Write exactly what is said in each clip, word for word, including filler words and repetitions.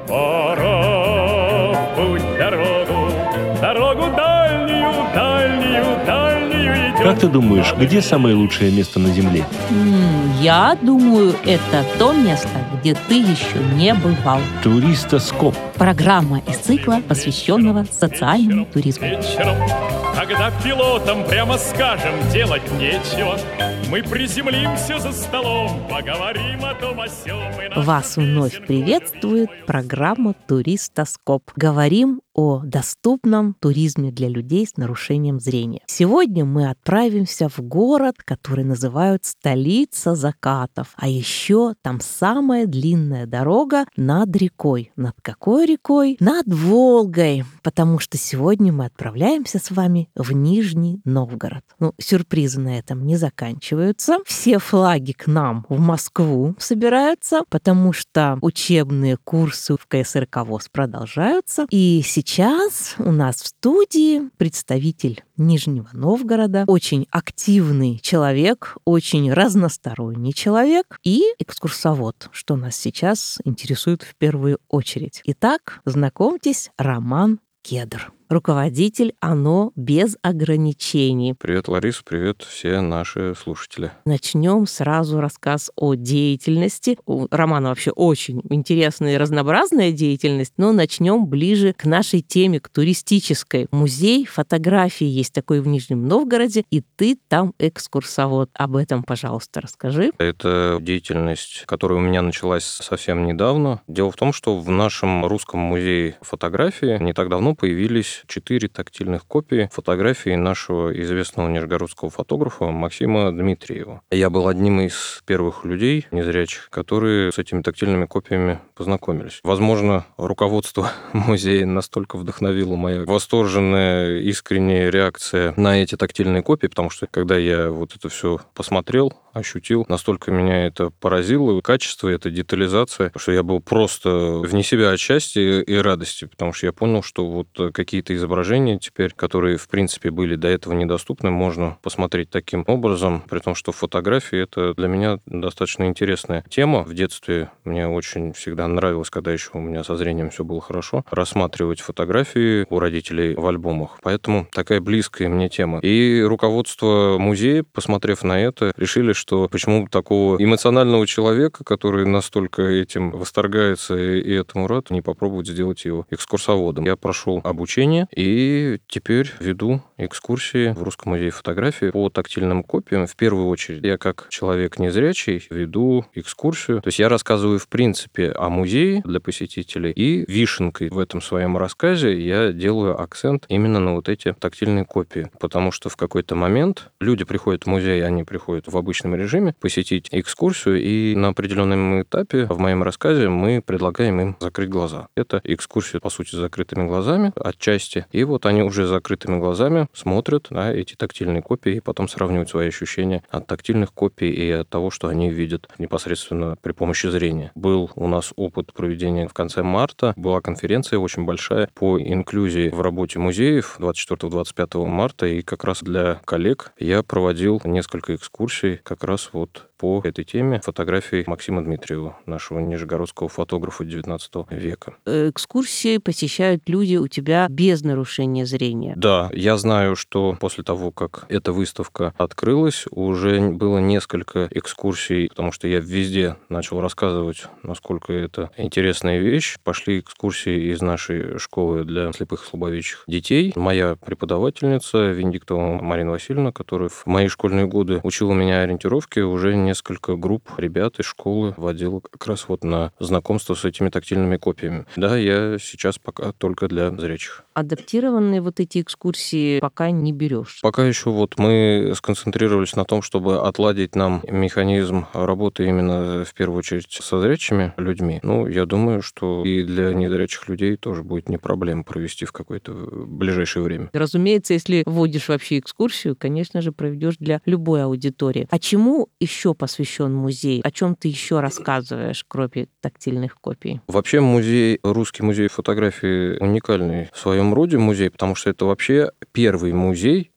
Пора в путь дорогу, дорогу дальнюю, дальнюю, дальнюю идем. Как ты думаешь, где самое лучшее место на Земле? М, Я думаю, это то место, где ты еще не бывал. Туристоскоп. Программа из цикла, посвященного социальному туризму. Вечером, когда пилотам прямо скажем делать нечего, мы приземлимся за столом, поговорим о том о сём. и наш Вас вновь песенку приветствует программа «Туристоскоп». Говорим о доступном туризме для людей с нарушением зрения. Сегодня мы отправимся в город, который называют столица закатов. А еще там самая длинная дорога над рекой. Над какой рекой? Над Волгой. Потому что сегодня мы отправляемся с вами в Нижний Новгород. Ну, сюрпризы на этом не заканчиваются. Все флаги к нам в Москву собираются, потому что учебные курсы в ка эс эр ка ВОС продолжаются. И сейчас у нас в студии представитель Нижнего Новгорода, очень активный человек, очень разносторонний человек и экскурсовод, что нас сейчас интересует в первую очередь. Итак, знакомьтесь, Роман Кедр, руководитель ОНО «Без ограничений». Привет, Лариса, привет все наши слушатели. Начнем сразу рассказ о деятельности. У Романа вообще очень интересная и разнообразная деятельность, но начнем ближе к нашей теме, к туристической. Музей фотографии есть такой в Нижнем Новгороде, и ты там экскурсовод. Об этом, пожалуйста, расскажи. Это деятельность, которая у меня началась совсем недавно. Дело в том, что в нашем русском музее фотографии не так давно появились четыре тактильных копии фотографий нашего известного нижегородского фотографа Максима Дмитриева. Я был одним из первых людей, незрячих, которые с этими тактильными копиями познакомились. Возможно, руководство музея настолько вдохновило моя восторженная, искренняя реакция на эти тактильные копии, потому что когда я вот это все посмотрел, ощутил, настолько меня это поразило, качество, эта детализация, что я был просто вне себя от счастья и радости, потому что я понял, что вот какие-то изображения теперь, которые, в принципе, были до этого недоступны, можно посмотреть таким образом, при том, что фотографии — это для меня достаточно интересная тема. В детстве мне очень всегда нравилось, когда еще у меня со зрением все было хорошо, рассматривать фотографии у родителей в альбомах. Поэтому такая близкая мне тема. И руководство музея, посмотрев на это, решили, что почему такого эмоционального человека, который настолько этим восторгается и этому рад, не попробовать сделать его экскурсоводом. Я прошел обучение и теперь веду экскурсии в Русском музее фотографии по тактильным копиям. В первую очередь я как человек незрячий веду экскурсию. То есть я рассказываю в принципе о музее для посетителей, и вишенкой в этом своем рассказе я делаю акцент именно на вот эти тактильные копии. Потому что в какой-то момент люди приходят в музей, они приходят в обычном режиме посетить экскурсию, и на определенном этапе в моем рассказе мы предлагаем им закрыть глаза. Это экскурсия, по сути, с закрытыми глазами отчасти. И вот они уже закрытыми глазами смотрят на эти тактильные копии и потом сравнивают свои ощущения от тактильных копий и от того, что они видят непосредственно при помощи зрения. Был у нас опыт проведения в конце марта. Была конференция очень большая по инклюзии в работе музеев двадцать четвёртого — двадцать пятого марта. И как раз для коллег я проводил несколько экскурсий как раз вот по этой теме фотографий Максима Дмитриева, нашего нижегородского фотографа девятнадцатого века. Экскурсии посещают люди у тебя без нарушения зрения. Да, я знаю, что после того, как эта выставка открылась, уже было несколько экскурсий, потому что я везде начал рассказывать, насколько это интересная вещь. Пошли экскурсии из нашей школы для слепых и слабовидящих детей. Моя преподавательница Венедиктова Марина Васильевна, которая в мои школьные годы учила меня ориентировке, уже несколько групп ребят из школы водила как раз вот на знакомство с этими тактильными копиями. Да, я сейчас пока только для зрячих. Адаптированные вот эти экскурсии пока не берешь. Пока еще вот мы сконцентрировались на том, чтобы отладить нам механизм работы именно в первую очередь со зрячими людьми. Ну, я думаю, что и для незрячих людей тоже будет не проблема провести в какое-то ближайшее время. Разумеется, если вводишь вообще экскурсию, конечно же, проведешь для любой аудитории. А чему еще посвящен музей? О чем ты еще рассказываешь, кроме тактильных копий? Вообще музей, Русский музей фотографии уникальный в своем роде музей, потому что это вообще первый музей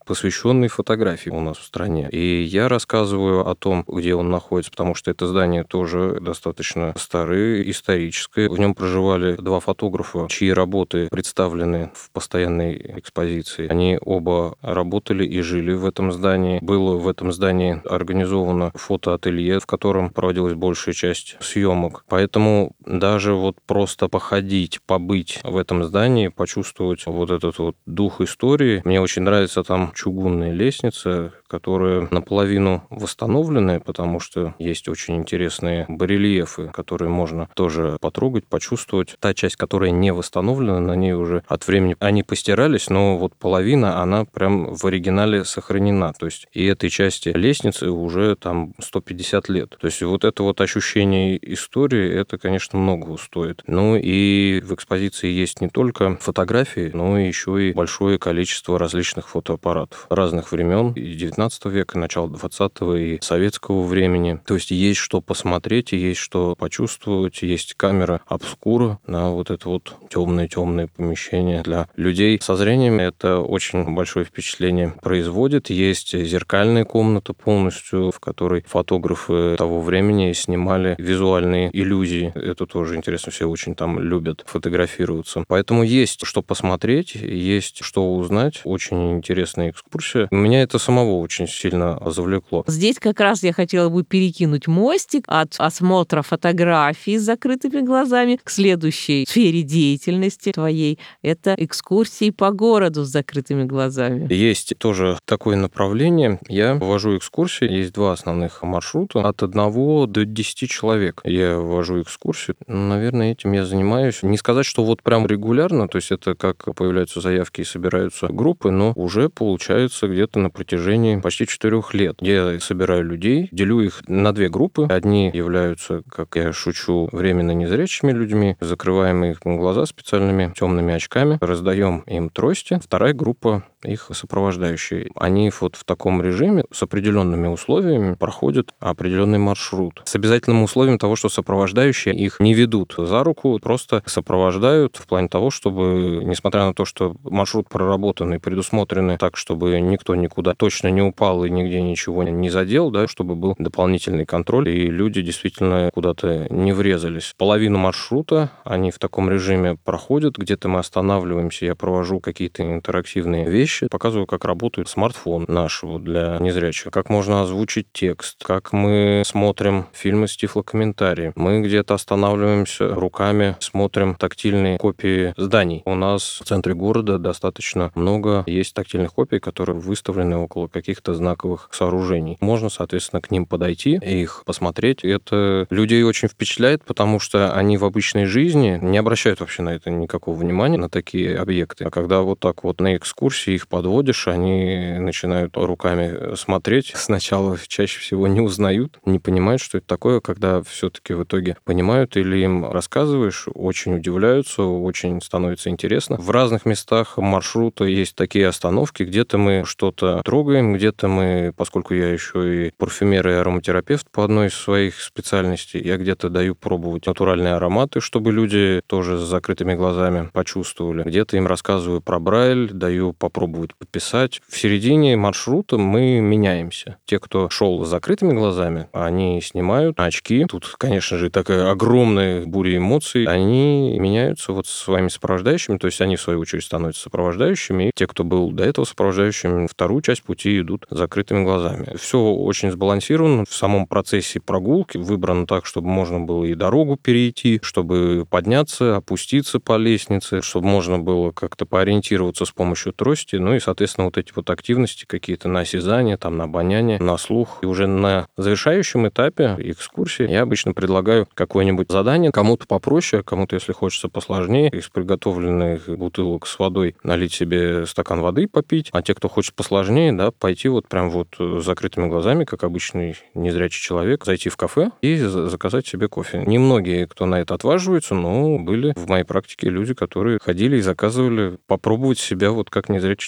посвященный фотографии у нас в стране. И я рассказываю о том, где он находится, потому что это здание тоже достаточно старое, историческое. В нем проживали два фотографа, чьи работы представлены в постоянной экспозиции. Они оба работали и жили в этом здании. Было в этом здании организовано фотоателье, в котором проводилась большая часть съемок. Поэтому даже вот просто походить, побыть в этом здании, почувствовать вот этот вот дух истории. Мне очень нравится там чугунная лестница, которая наполовину восстановленная, потому что есть очень интересные барельефы, которые можно тоже потрогать, почувствовать. Та часть, которая не восстановлена, на ней уже от времени они постирались, но вот половина, она прям в оригинале сохранена. То есть и этой части лестницы уже там сто пятьдесят лет. То есть вот это вот ощущение истории, это, конечно, многого стоит. Ну и в экспозиции есть не только фотографии, но еще и большое количество различных фотоаппаратов разных времен, и девятнадцатого века, и начала двадцатого, и советского времени. То есть есть что посмотреть, есть что почувствовать, есть камера обскура на вот это вот темное-темное помещение. Для людей со зрением это очень большое впечатление производит. Есть зеркальная комната полностью, в которой фотографы того времени снимали визуальные иллюзии. Это тоже интересно, все очень там любят фотографироваться. Поэтому есть что посмотреть, есть что узнать. Очень интересная экскурсия. Меня это самого очень сильно завлекло. Здесь как раз я хотела бы перекинуть мостик от осмотра фотографий с закрытыми глазами к следующей сфере деятельности твоей. Это экскурсии по городу с закрытыми глазами. Есть тоже такое направление. Я вожу экскурсии. Есть два основных маршрута. От одного до десяти человек я вожу экскурсию. Наверное, этим я занимаюсь. Не сказать, что вот прям регулярно, то есть это как появляются заявки и собираются группы, но уже получается где-то на протяжении почти четырех лет. Я собираю людей, делю их на две группы. Одни являются, как я шучу, временно незрячими людьми, закрываем их глаза специальными темными очками, раздаем им трости. Вторая группа их сопровождающие. Они вот в таком режиме с определенными условиями проходят определенный маршрут. С обязательным условием того, что сопровождающие их не ведут за руку, просто сопровождают в плане того, чтобы, несмотря на то, что маршрут проработан и предусмотрены так, чтобы никто никуда точно не упал и нигде ничего не задел, да, чтобы был дополнительный контроль, и люди действительно куда-то не врезались. Половину маршрута они в таком режиме проходят, где-то мы останавливаемся, я провожу какие-то интерактивные вещи, показываю, как работает смартфон наш вот, для незрячих, как можно озвучить текст, как мы смотрим фильмы с тифлокомментарием. Мы где-то останавливаемся руками, смотрим тактильные копии зданий. У нас в центре города достаточно много есть тактильных копий, которые выставлены около каких-то знаковых сооружений. Можно, соответственно, к ним подойти и их посмотреть. Это людей очень впечатляет, потому что они в обычной жизни не обращают вообще на это никакого внимания, на такие объекты. А когда вот так вот на экскурсии их подводишь, они начинают руками смотреть. Сначала чаще всего не узнают, не понимают, что это такое. Когда все-таки в итоге понимают или им рассказываешь, очень удивляются, очень становится интересно. В разных местах маршрута есть такие остановки, где-то мы что-то трогаем, где-то мы, поскольку я еще и парфюмер и ароматерапевт по одной из своих специальностей, я где-то даю пробовать натуральные ароматы, чтобы люди тоже с закрытыми глазами почувствовали. Где-то им рассказываю про Брайль, даю попробовать пописать. В середине маршрута мы меняемся. Те, кто шел с закрытыми глазами, они снимают очки. Тут, конечно же, такая огромная буря эмоций. Они меняются вот со своими сопровождающими, то есть они, в свою очередь, становятся сопровождающими. И те, кто был до этого сопровождающими, вторую часть пути идут с закрытыми глазами. Все очень сбалансировано. В самом процессе прогулки выбрано так, чтобы можно было и дорогу перейти, чтобы подняться, опуститься по лестнице, чтобы можно было как-то поориентироваться с помощью трости. Ну и, соответственно, вот эти вот активности какие-то на осязание, там, на обоняние, на слух. И уже на завершающем этапе экскурсии я обычно предлагаю какое-нибудь задание, кому-то попроще, кому-то, если хочется, посложнее. Из приготовленных бутылок с водой налить себе стакан воды попить, а те, кто хочет посложнее, да, пойти вот прям вот с закрытыми глазами, как обычный незрячий человек, зайти в кафе и заказать себе кофе. Немногие, кто на это отваживаются, но были в моей практике люди, которые ходили и заказывали попробовать себя вот как незрячий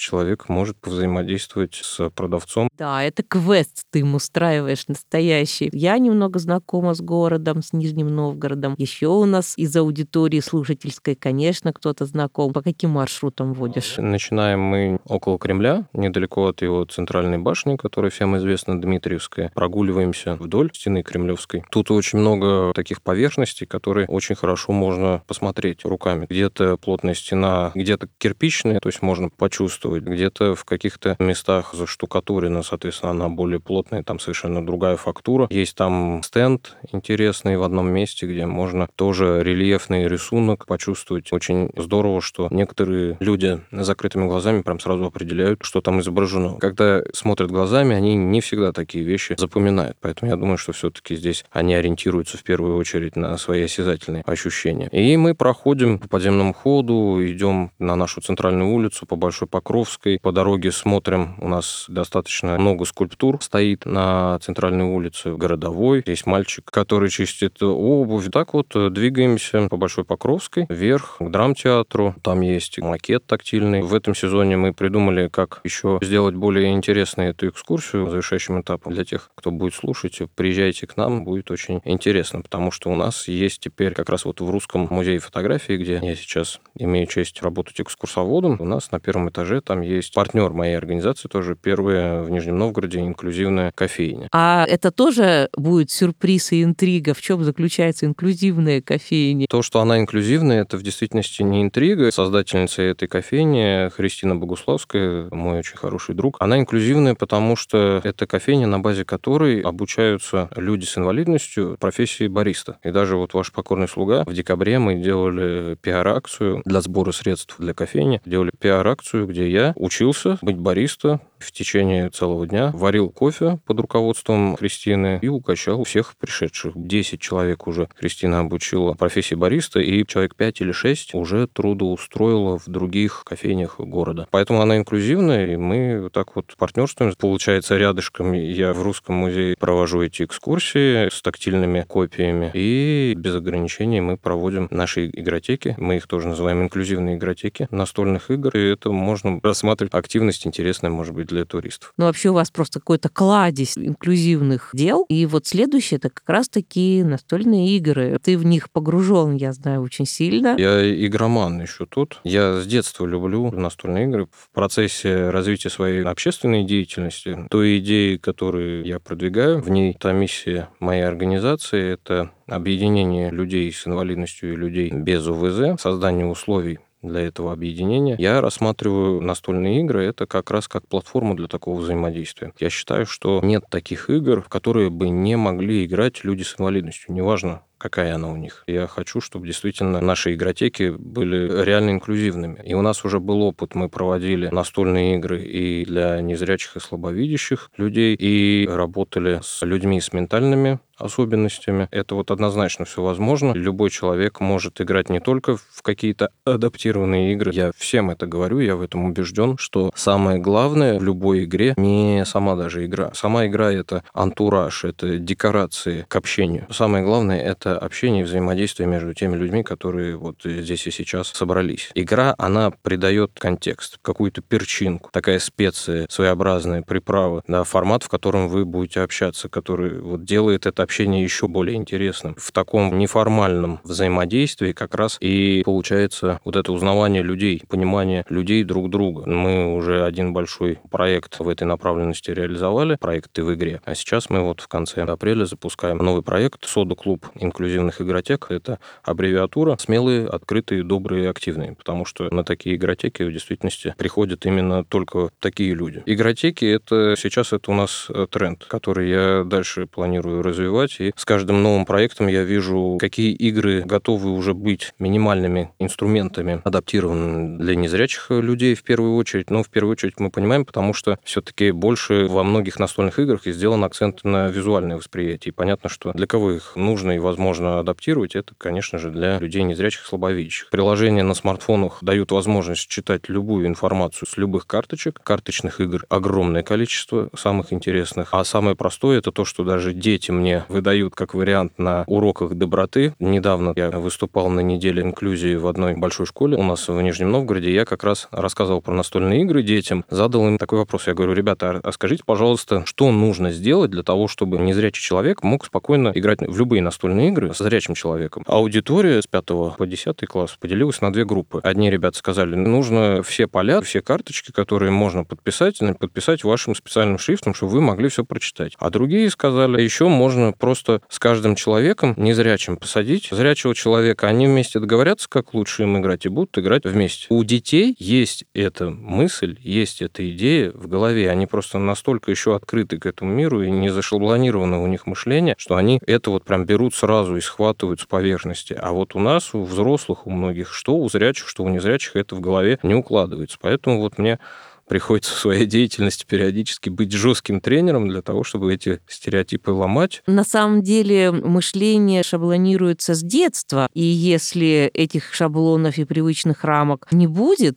человек может повзаимодействовать с продавцом. Да, это квест ты им устраиваешь настоящий. Я немного знакома с городом, с Нижним Новгородом. Еще у нас из аудитории слушательской, конечно, кто-то знаком. По каким маршрутам водишь? Начинаем мы около Кремля, недалеко от его центральной башни, которая всем известна, Дмитриевская. Прогуливаемся вдоль стены Кремлевской. Тут очень много таких поверхностей, которые очень хорошо можно посмотреть руками. Где-то плотная стена, где-то кирпичная, то есть можно почувствовать. Где-то в каких-то местах заштукатурена, соответственно, она более плотная, там совершенно другая фактура. Есть там стенд интересный в одном месте, где можно тоже рельефный рисунок почувствовать. Очень здорово, что некоторые люди с закрытыми глазами прям сразу определяют, что там изображено. Когда смотрят глазами, они не всегда такие вещи запоминают. Поэтому я думаю, что все-таки здесь они ориентируются в первую очередь на свои осязательные ощущения. И мы проходим по подземному ходу, идем на нашу центральную улицу по Большой Покровской. По дороге смотрим, у нас достаточно много скульптур стоит на центральной улице. Городовой, есть мальчик, который чистит обувь. Так вот двигаемся по Большой Покровской вверх к драмтеатру. Там есть макет тактильный. В этом сезоне мы придумали, как еще сделать более интересной эту экскурсию завершающим этапом. Для тех, кто будет слушать, приезжайте к нам, будет очень интересно, потому что у нас есть теперь как раз вот в Русском музее фотографии, где я сейчас имею честь работать экскурсоводом, у нас на первом этаже там есть партнер моей организации, тоже первая в Нижнем Новгороде инклюзивная кофейня. А это тоже будет сюрприз и интрига? В чем заключается инклюзивная кофейня? То, что она инклюзивная, это в действительности не интрига. Создательница этой кофейни Христина Богуславская, мой очень хороший друг, она инклюзивная, потому что это кофейня, на базе которой обучаются люди с инвалидностью профессии бариста. И даже вот ваш покорный слуга, в декабре мы делали пиар-акцию для сбора средств для кофейни. Делали пиар-акцию, где я учился быть бариста в течение целого дня, варил кофе под руководством Христины и угощал всех пришедших. десять человек уже Христина обучила профессии бариста, и человек пять или шесть уже трудоустроила в других кофейнях города. Поэтому она инклюзивная, и мы вот так вот партнерствуем. Получается, рядышком я в Русском музее провожу эти экскурсии с тактильными копиями, и без ограничений мы проводим наши игротеки. Мы их тоже называем инклюзивные игротеки настольных игр, и это можно рассматривать активность интересная, может быть, для туристов. Ну, вообще у вас просто какой-то кладезь инклюзивных дел. И вот следующее — это как раз-таки настольные игры. Ты в них погружен, я знаю, очень сильно. Я игроман еще тут. Я с детства люблю настольные игры. В процессе развития своей общественной деятельности, той идеи, которую я продвигаю, в ней та миссия моей организации — это объединение людей с инвалидностью и людей без ОВЗ, создание условий для этого объединения. Я рассматриваю настольные игры это как раз как платформу для такого взаимодействия. Я считаю, что нет таких игр, в которые бы не могли играть люди с инвалидностью. Неважно, какая она у них. Я хочу, чтобы действительно наши игротеки были реально инклюзивными. И у нас уже был опыт. Мы проводили настольные игры и для незрячих и слабовидящих людей, и работали с людьми с ментальными особенностями. Это вот однозначно все возможно. Любой человек может играть не только в какие-то адаптированные игры. Я всем это говорю, я в этом убежден, что самое главное в любой игре не сама даже игра. Сама игра — это антураж, это декорации к общению. Самое главное — это общение и взаимодействие между теми людьми, которые вот здесь и сейчас собрались. Игра, она придает контекст, какую-то перчинку, такая специя, своеобразная приправа, да, формат, в котором вы будете общаться, который вот делает это общение еще более интересным. В таком неформальном взаимодействии как раз и получается вот это узнавание людей, понимание людей друг друга. Мы уже один большой проект в этой направленности реализовали, проект «Ты в игре». А сейчас мы вот в конце апреля запускаем новый проект «Сода-клуб инклюзивных игротек». Это аббревиатура «Смелые, открытые, добрые, активные», потому что на такие игротеки в действительности приходят именно только такие люди. Игротеки — это сейчас это у нас тренд, который я дальше планирую развивать, и с каждым новым проектом я вижу, какие игры готовы уже быть минимальными инструментами, адаптированными для незрячих людей в первую очередь. Но в первую очередь мы понимаем, потому что все-таки больше во многих настольных играх и сделан акцент на визуальное восприятие. И понятно, что для кого их нужно и возможно можно адаптировать, это, конечно же, для людей незрячих, слабовидящих. Приложения на смартфонах дают возможность читать любую информацию с любых карточек. Карточных игр огромное количество, самых интересных. А самое простое — это то, что даже дети мне выдают как вариант на уроках доброты. Недавно я выступал на неделе инклюзии в одной большой школе у нас в Нижнем Новгороде. Я как раз рассказывал про настольные игры детям, задал им такой вопрос. Я говорю: ребята, а скажите, пожалуйста, что нужно сделать для того, чтобы незрячий человек мог спокойно играть в любые настольные игры с зрячим человеком? Аудитория с пятого по десятый класс поделилась на две группы. Одни ребята сказали: нужно все поля, все карточки, которые можно подписать, подписать вашим специальным шрифтом, чтобы вы могли все прочитать. А другие сказали: еще можно просто с каждым человеком незрячим посадить зрячего человека, они вместе договорятся, как лучше им играть, и будут играть вместе. У детей есть эта мысль, есть эта идея в голове, они просто настолько еще открыты к этому миру и не зашаблонировано у них мышление, что они это вот прям берут сразу и схватывают с поверхности. А вот у нас, у взрослых, у многих, что у зрячих, что у незрячих, это в голове не укладывается. Поэтому вот мне приходится в своей деятельности периодически быть жестким тренером для того, чтобы эти стереотипы ломать. На самом деле мышление шаблонируется с детства, и если этих шаблонов и привычных рамок не будет,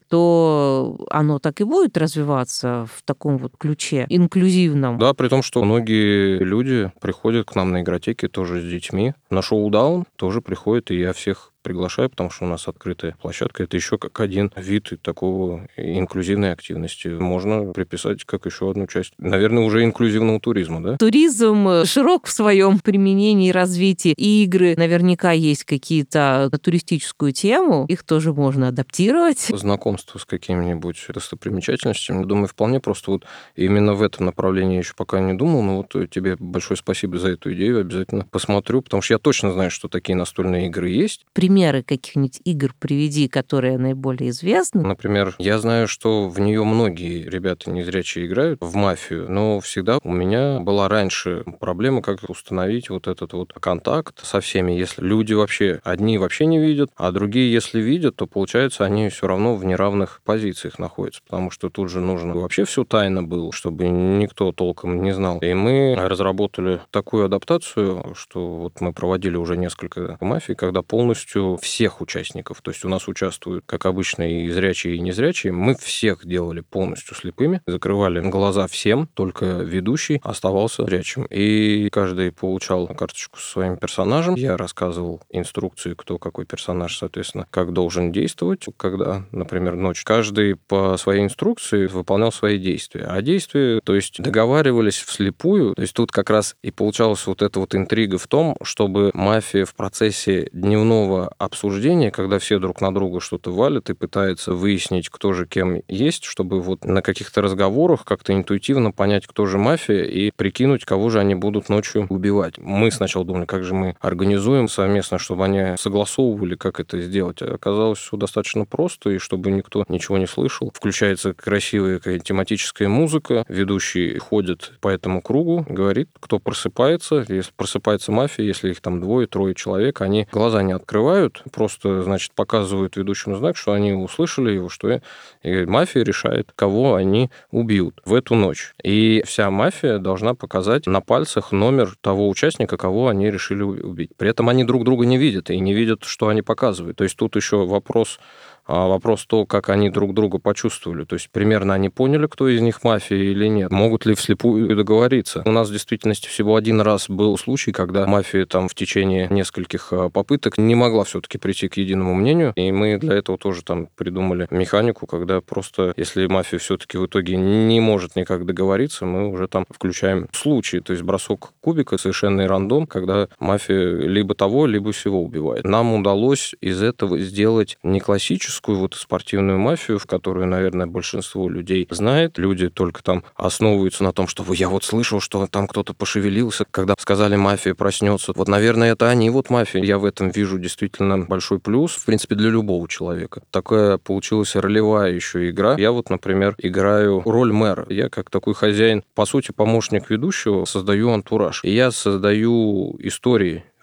то оно так и будет развиваться в таком вот ключе инклюзивном. Да, при том, что многие люди приходят к нам на игротеки тоже с детьми. На шоу «Даун» тоже приходят, и я всех приглашаю, потому что у нас открытая площадка. Это еще как один вид такого инклюзивной активности. Можно приписать как еще одну часть, наверное, уже инклюзивного туризма, да? Туризм широк в своем применении и развитии. Игры наверняка есть какие-то на туристическую тему. Их тоже можно адаптировать. Знакомство с какими-нибудь достопримечательностями, я думаю, вполне просто вот именно в этом направлении я еще пока не думал, но вот тебе большое спасибо за эту идею. Обязательно посмотрю, потому что я точно знаю, что такие настольные игры есть. Примеры каких-нибудь игр приведи, которые наиболее известны. Например, я знаю, что в нее многие ребята незрячие играют, в мафию, но всегда у меня была раньше проблема, как установить вот этот вот контакт со всеми, если люди вообще, одни вообще не видят, а другие, если видят, то, получается, они все равно в неравных позициях находятся, потому что тут же нужно вообще все тайно было, чтобы никто толком не знал. И мы разработали такую адаптацию, что вот мы проводили уже несколько мафий, когда полностью всех участников, то есть у нас участвуют, как обычно, и зрячие, и незрячие, мы всех делали полностью слепыми, закрывали глаза всем, только ведущий оставался зрячим. И каждый получал карточку со своим персонажем, я рассказывал инструкции, кто какой персонаж, соответственно, как должен действовать, когда, например, ночь. Каждый по своей инструкции выполнял свои действия. А действия, то есть договаривались вслепую, то есть тут как раз и получалась вот эта вот интрига в том, чтобы мафия в процессе дневного обсуждения, когда все друг на друга что-то валят и пытаются выяснить, кто же кем есть, чтобы вот на каких-то разговорах как-то интуитивно понять, кто же мафия, и прикинуть, кого же они будут ночью убивать. Мы сначала думали, как же мы организуем совместно, чтобы они согласовывали, как это сделать. А оказалось все достаточно просто, и чтобы никто ничего не слышал. Включается красивая тематическая музыка, ведущий ходит по этому кругу, говорит, кто просыпается. Если просыпается мафия, если их там двое-трое человек, они глаза не открывают, просто, значит, показывают ведущему знак, что они услышали его, что и мафия решает, кого они убьют в эту ночь. И вся мафия должна показать на пальцах номер того участника, кого они решили убить. При этом они друг друга не видят и не видят, что они показывают. То есть тут еще вопрос А вопрос то, как они друг друга почувствовали. То есть примерно они поняли, кто из них мафия или нет. Могут ли вслепую договориться. У нас в действительности всего один раз был случай, когда мафия там в течение нескольких попыток не могла все-таки прийти к единому мнению. И мы для этого тоже там придумали механику, когда просто, если мафия все-таки в итоге не может никак договориться, мы уже там включаем случай. То есть бросок кубика, совершенный рандом, когда мафия либо того, либо всего убивает. Нам удалось из этого сделать не классическую вот спортивную мафию, в которую, наверное, большинство людей знает. Люди только там основываются на том, что я вот слышал, что там кто-то пошевелился, когда сказали «мафия проснется». Вот, наверное, это они, вот мафия. Я в этом вижу действительно большой плюс, в принципе, для любого человека. Такая получилась ролевая еще игра. Я вот, например, играю роль мэра. Я как такой хозяин, по сути, помощник ведущего, создаю антураж. И я создаю истории,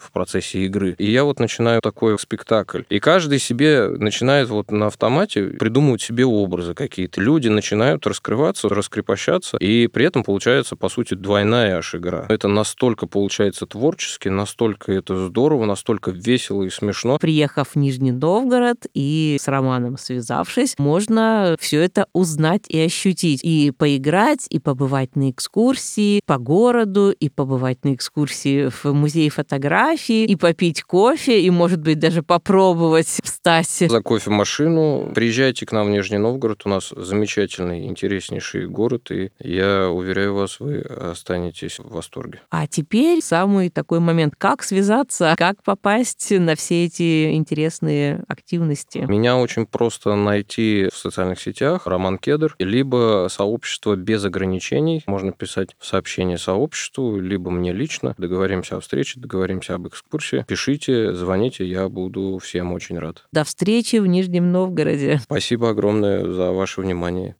в процессе игры. И я вот начинаю такой спектакль. И каждый себе начинает вот на автомате придумывать себе образы какие-то. Люди начинают раскрываться, раскрепощаться, и при этом получается, по сути, двойная аж игра. Это настолько получается творчески, настолько это здорово, настолько весело и смешно. Приехав в Нижний Новгород и с Романом связавшись, можно все это узнать и ощутить. И поиграть, и побывать на экскурсии по городу, и побывать на экскурсии в музее фотографии, и попить кофе, и, может быть, даже попробовать встать. За кофемашину. Приезжайте к нам в Нижний Новгород. У нас замечательный, интереснейший город, и я уверяю вас, вы останетесь в восторге. А теперь самый такой момент. Как связаться, как попасть на все эти интересные активности? Меня очень просто найти в социальных сетях Роман Кедр, либо сообщество без ограничений. Можно писать в сообщение сообществу, либо мне лично. Договоримся о встрече, договоримся об экскурсии. Пишите, звоните, я буду всем очень рад. До встречи в Нижнем Новгороде. Спасибо огромное за ваше внимание.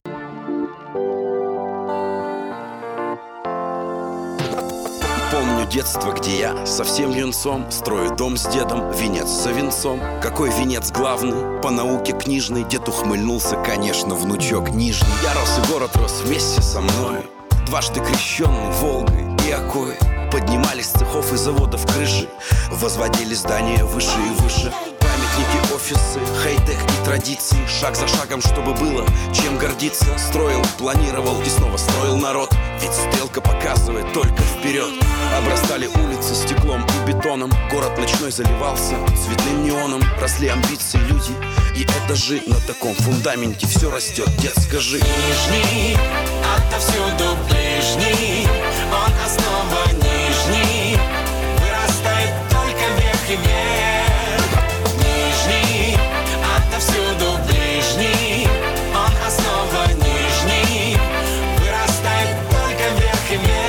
Помню детство, где я совсем юнцом строю дом с дедом, венец за венцом. Какой венец главный? По науке книжной дед ухмыльнулся, конечно, внучок нижний. Я рос, и город рос вместе со мною, дважды крещенный Волгой и Окой. Поднимались с цехов и заводов крыши, возводили здания выше и выше. Памятники, офисы, хай-тек и традиции. Шаг за шагом, чтобы было чем гордиться. Строил, планировал и снова строил народ, ведь стрелка показывает только вперед. Обрастали улицы стеклом и бетоном, город ночной заливался цветным неоном. Росли амбиции люди и этажи, на таком фундаменте все растет, дед, скажи. Нижний, отовсюду ближний, он основа нижний, вырастает только вверх и вверх. Нижний, отовсюду ближний, он основа нижний, вырастает только вверх и вверх.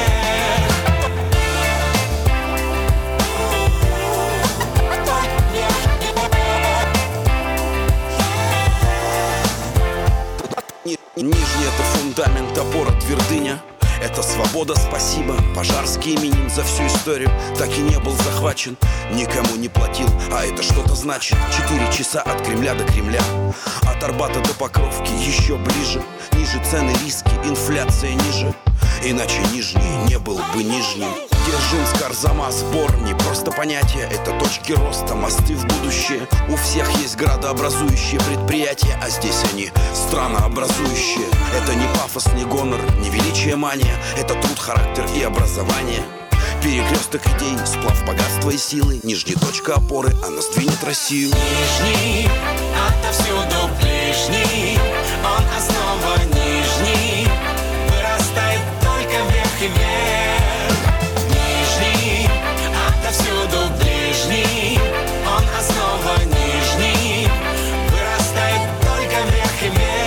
Нижний — это фундамент, опора, твердыня. Это свобода, спасибо, Пожарский именем за всю историю так и не был захвачен, никому не платил, а это что-то значит. Четыре часа от Кремля до Кремля, от Арбата до Покровки еще ближе. Ниже цены, риски, инфляция ниже, иначе Нижний не был бы Нижним. Дзержинск, Арзамас, Бор, не просто понятие, это точки роста, мосты в будущее. У всех есть градообразующие предприятия, а здесь они странообразующие. Это не пафос, не гонор, не величие, мания, это труд, характер и образование. Перекресток идей, сплав богатства и силы. Нижний — точка опоры, она сдвинет Россию. Нижний, отовсюду ближний, он основа нижний, вырастает только вверх и вверх. Нижний, отовсюду ближний, он основа нижний, вырастает только вверх и вверх.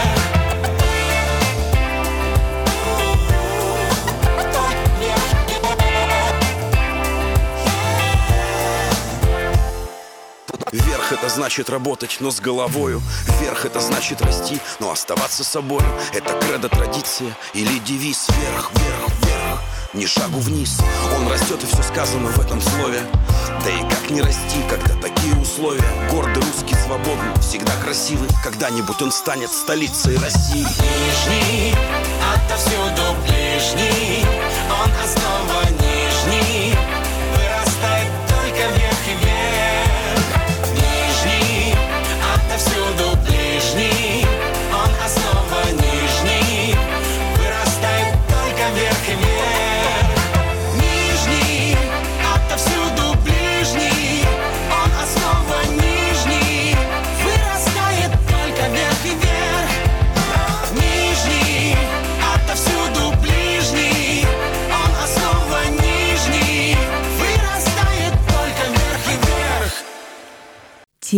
Вверх — это значит работать, но с головою. Вверх — это значит расти, но оставаться собой. Это кредо, традиция или девиз. Вверх, вверх, вверх, ни шагу вниз. Он растет, и все сказано в этом слове. Да и как не расти, когда такие условия? Гордый, русский, свободный, всегда красивый. Когда-нибудь он станет столицей России. Нижний, отовсюду ближний, он основа нижний, вырастает только вверх и вверх. Нижний, отовсюду ближний, он основа нижний, вырастает только вверх и вверх. Нижний, отовсюду ближний, он основа нижний, вырастает только вверх и вверх. Нижний, отовсюду ближний, он основа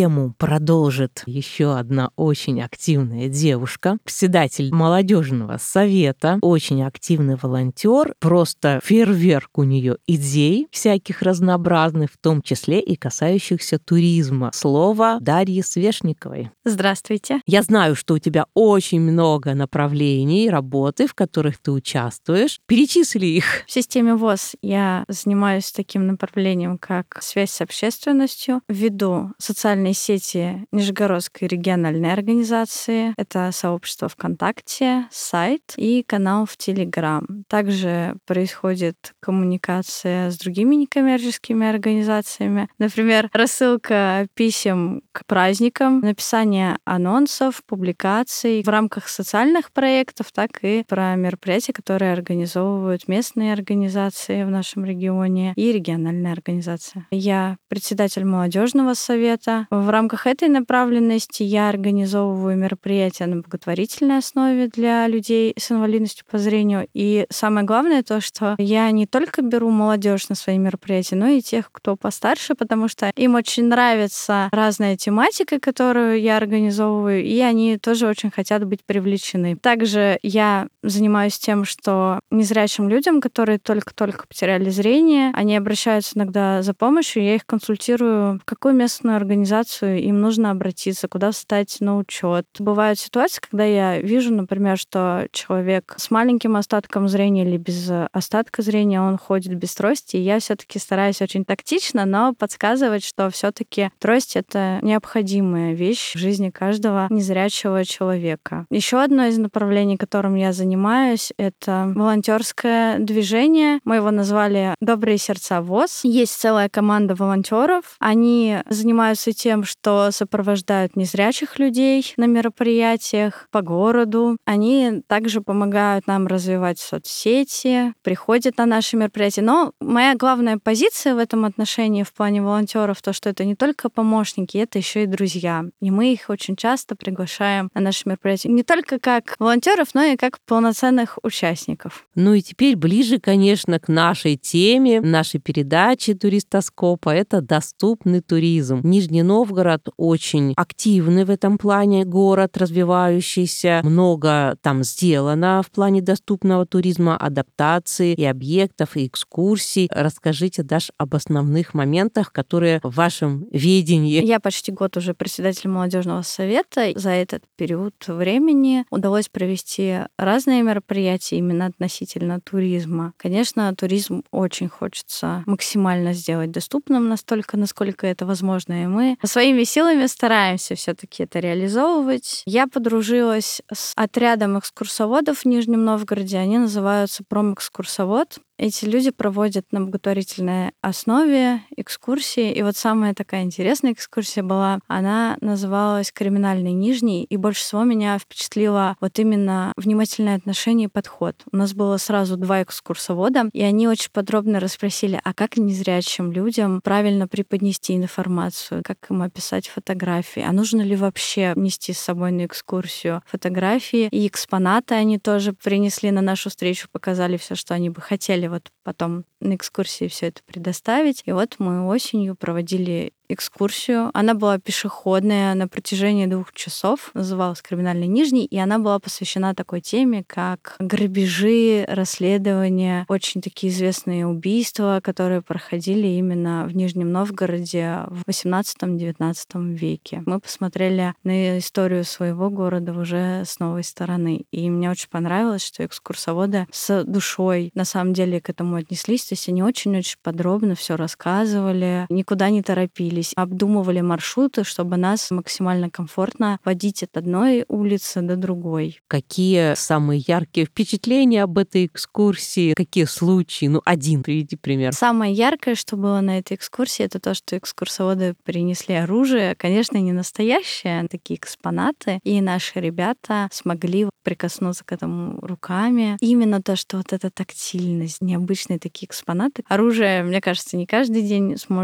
тему продолжит еще одна очень активная девушка, председатель молодежного совета, очень активный волонтер, просто фейерверк у нее идей всяких разнообразных, в том числе и касающихся туризма. Слово Дарье Свешниковой. Здравствуйте. Я знаю, что у тебя очень много направлений работы, в которых ты участвуешь. Перечисли их. В системе ВОС я занимаюсь таким направлением, как связь с общественностью. Веду социальные сети Нижегородской региональной организации. Это сообщество ВКонтакте, сайт и канал в Телеграм. Также происходит коммуникация с другими некоммерческими организациями. Например, рассылка писем к праздникам, написание анонсов, публикаций в рамках социальных проектов, так и про мероприятия, которые организовывают местные организации в нашем регионе и региональные организации. Я председатель молодежного совета. В рамках этой направленности я организовываю мероприятия на благотворительной основе для людей с инвалидностью по зрению. И самое главное то, что я не только беру молодежь на свои мероприятия, но и тех, кто постарше, потому что им очень нравится разная тематика, которую я организовываю, и они тоже очень хотят быть привлечены. Также я занимаюсь тем, что незрячим людям, которые только-только потеряли зрение, они обращаются иногда за помощью, я их консультирую, в какую местную организацию им нужно обратиться, куда встать на учет. Бывают ситуации, когда я вижу, например, что человек с маленьким остатком зрения или без остатка зрения, он ходит без трости, и я все-таки стараюсь очень тактично, но подсказывать, что все-таки трость — это необходимая вещь в жизни каждого незрячего человека. Еще одно из направлений, которым я занимаюсь, это волонтерское движение. Мы его назвали «Добрые сердца ВОС». Есть целая команда волонтеров. Они занимаются тем, что сопровождают незрячих людей на мероприятиях по городу. Они также помогают нам развивать соцсети, приходят на наши мероприятия. Но моя главная позиция в этом отношении в плане волонтеров то, что это не только помощники, это еще и друзья. И мы их очень часто приглашаем на наши мероприятия не только как волонтеров, но и как полноценных участников. Ну и теперь ближе, конечно, к нашей теме, нашей передачи «Туристоскопа» — это доступный туризм. Нижний Новгород очень активный в этом плане город, развивающийся. Много там сделано в плане доступного туризма, адаптации и объектов, и экскурсий. Расскажите, Даш, об основных моментах, которые в вашем видении. Я почти год уже председатель молодежного совета. За этот период времени удалось провести разные мероприятия именно относительно туризма. Конечно, туризм очень хочется максимально сделать доступным настолько, насколько это возможно, и мы своими силами стараемся все-таки это реализовывать. Я подружилась с отрядом экскурсоводов в Нижнем Новгороде. Они называются «Промэкскурсовод». Эти люди проводят на благотворительной основе экскурсии. И вот самая такая интересная экскурсия была, она называлась «Криминальный Нижний». И больше всего меня впечатлило вот именно внимательное отношение и подход. У нас было сразу два экскурсовода, и они очень подробно расспросили, а как незрячим людям правильно преподнести информацию, как им описать фотографии, а нужно ли вообще нести с собой на экскурсию фотографии. И экспонаты они тоже принесли на нашу встречу, показали все, что они бы хотели вот потом на экскурсии все это предоставить. И вот мы осенью проводили экскурсию. Она была пешеходная на протяжении двух часов, называлась «Криминальный Нижний», и она была посвящена такой теме, как грабежи, расследования, очень такие известные убийства, которые проходили именно в Нижнем Новгороде в восемнадцатом-девятнадцатом веке. Мы посмотрели на историю своего города уже с новой стороны. И мне очень понравилось, что экскурсоводы с душой на самом деле к этому отнеслись. То есть они очень-очень подробно все рассказывали, никуда не торопились, обдумывали маршруты, чтобы нас максимально комфортно водить от одной улицы до другой. Какие самые яркие впечатления об этой экскурсии? Какие случаи? Ну, один приведи пример. Самое яркое, что было на этой экскурсии, это то, что экскурсоводы принесли оружие. Конечно, не настоящее, а такие экспонаты. И наши ребята смогли прикоснуться к этому руками. Именно то, что вот эта тактильность, необычные такие экспонаты. Оружие, мне кажется, не каждый день сможешь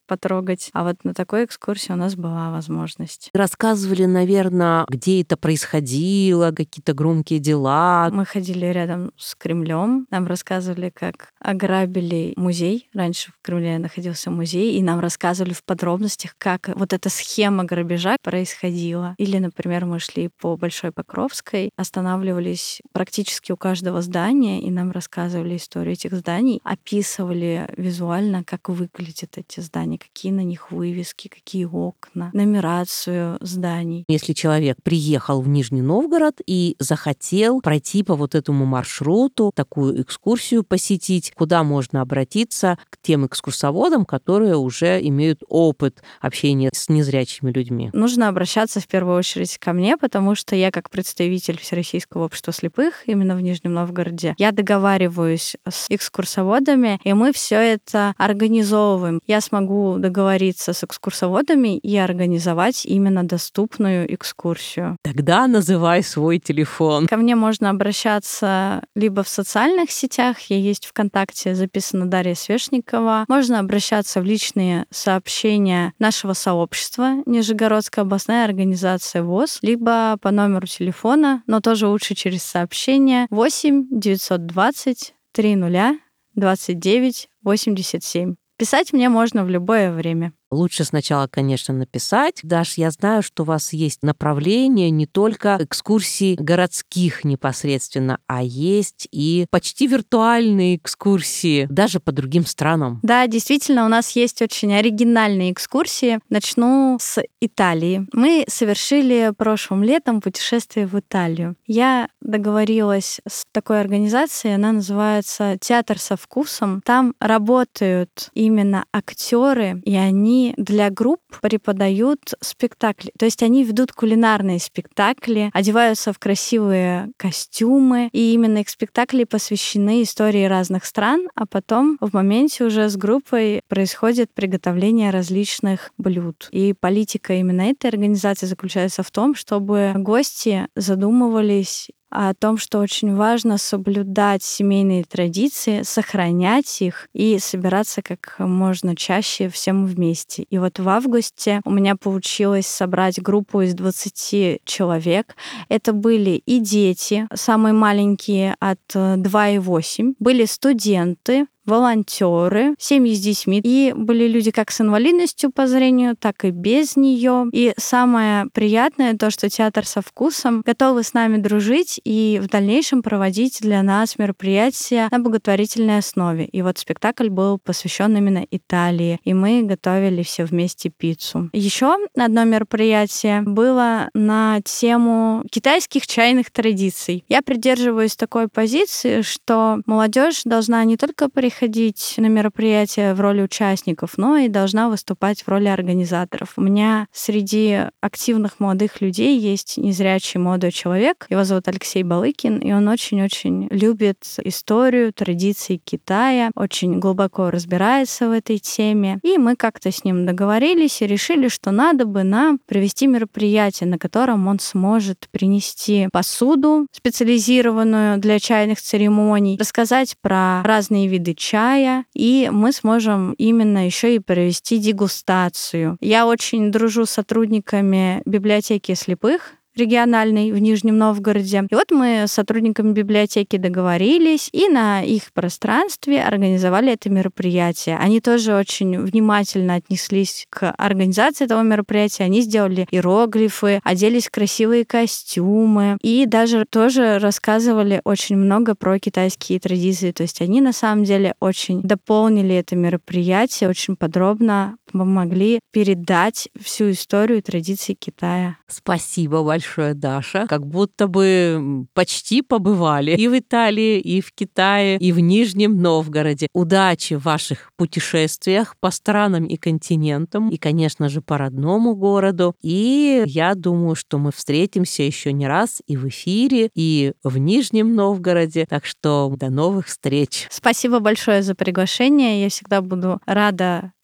потрогать. А вот на такой экскурсии у нас была возможность. Рассказывали, наверное, где это происходило, какие-то громкие дела. Мы ходили рядом с Кремлем, нам рассказывали, как ограбили музей. Раньше в Кремле находился музей, и нам рассказывали в подробностях, как вот эта схема грабежа происходила. Или, например, мы шли по Большой Покровской, останавливались практически у каждого здания, и нам рассказывали историю этих зданий, описывали визуально, как выглядят эти здания, какие на них вывески, какие окна, нумерацию зданий. Если человек приехал в Нижний Новгород и захотел пройти по вот этому маршруту, такую экскурсию посетить, куда можно обратиться к тем экскурсоводам, которые уже имеют опыт общения с незрячими людьми? Нужно обращаться в первую очередь ко мне, потому что я, как представитель Всероссийского общества слепых именно в Нижнем Новгороде, я договариваюсь с экскурсоводами, и мы все это организовываем. Я смогу договориться с экскурсоводами и организовать именно доступную экскурсию. Тогда называй свой телефон. Ко мне можно обращаться либо в социальных сетях, я есть ВКонтакте, записана Дарья Свешникова. Можно обращаться в личные сообщения нашего сообщества Нижегородская областная организация ВОС, либо по номеру телефона, но тоже лучше через сообщение восемь девятьсот двадцать триста двадцать девять восемьдесят семь. Писать мне можно в любое время. Лучше сначала, конечно, написать. Даш, я знаю, что у вас есть направление не только экскурсий городских непосредственно, а есть и почти виртуальные экскурсии даже по другим странам. Да, действительно, у нас есть очень оригинальные экскурсии. Начну с Италии. Мы совершили прошлым летом путешествие в Италию. Я договорилась с такой организацией, она называется «Театр со вкусом». Там работают именно актеры, и они для групп преподают спектакли. То есть они ведут кулинарные спектакли, одеваются в красивые костюмы, и именно их спектакли посвящены истории разных стран, а потом в моменте уже с группой происходит приготовление различных блюд. И политика именно этой организации заключается в том, чтобы гости задумывались о том, что очень важно соблюдать семейные традиции, сохранять их и собираться как можно чаще всем вместе. И вот в августе у меня получилось собрать группу из двадцати человек. Это были и дети, самые маленькие от два и восемь, были студенты, волонтеры, семьи с детьми. И были люди как с инвалидностью по зрению, так и без нее. И самое приятное то, что театр со вкусом готовы с нами дружить и в дальнейшем проводить для нас мероприятия на благотворительной основе. И вот спектакль был посвящен именно Италии, и мы готовили все вместе пиццу. Еще одно мероприятие было на тему китайских чайных традиций. Я придерживаюсь такой позиции, что молодежь должна не только приходить ходить на мероприятия в роли участников, но и должна выступать в роли организаторов. У меня среди активных молодых людей есть незрячий молодой человек. Его зовут Алексей Балыкин, и он очень-очень любит историю, традиции Китая, очень глубоко разбирается в этой теме. И мы как-то с ним договорились и решили, что надо бы нам провести мероприятие, на котором он сможет принести посуду специализированную для чайных церемоний, рассказать про разные виды чая, и мы сможем именно еще и провести дегустацию. Я очень дружу с сотрудниками библиотеки слепых региональной в Нижнем Новгороде. И вот мы с сотрудниками библиотеки договорились и на их пространстве организовали это мероприятие. Они тоже очень внимательно отнеслись к организации этого мероприятия. Они сделали иероглифы, оделись в красивые костюмы и даже тоже рассказывали очень много про китайские традиции. То есть они на самом деле очень дополнили это мероприятие, очень подробно помогли передать всю историю и традиции Китая. Спасибо большое, Даша. Как будто бы почти побывали и в Италии, и в Китае, и в Нижнем Новгороде. Удачи в ваших путешествиях по странам и континентам, и, конечно же, по родному городу. И я думаю, что мы встретимся еще не раз и в эфире, и в Нижнем Новгороде. Так что до новых встреч. Спасибо большое за приглашение. Я всегда буду рада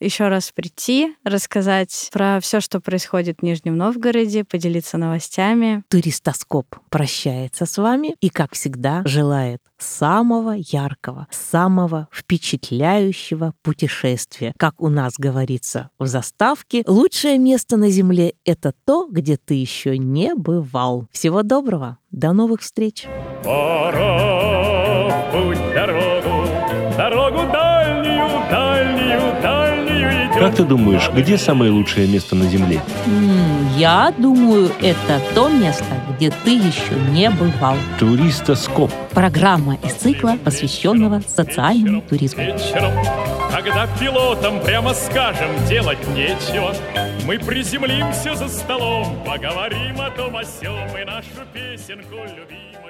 еще раз прийти, рассказать про все, что происходит в Нижнем Новгороде, поделиться новостями. Туристоскоп прощается с вами и, как всегда, желает самого яркого, самого впечатляющего путешествия. Как у нас говорится в заставке, лучшее место на Земле — это то, где ты еще не бывал. Всего доброго, до новых встреч! Пора в путь дорогу, дорогу дальнюю, дальнюю, дальнюю идем. Как ты думаешь, где самое лучшее место на Земле? М, Я думаю, это то место, где ты еще не бывал. Туристоскоп. Программа из цикла, посвященного социальному туризму. Вечером, когда пилотам прямо скажем, делать нечего, мы приземлимся за столом, поговорим о том о сём и нашу песенку любим.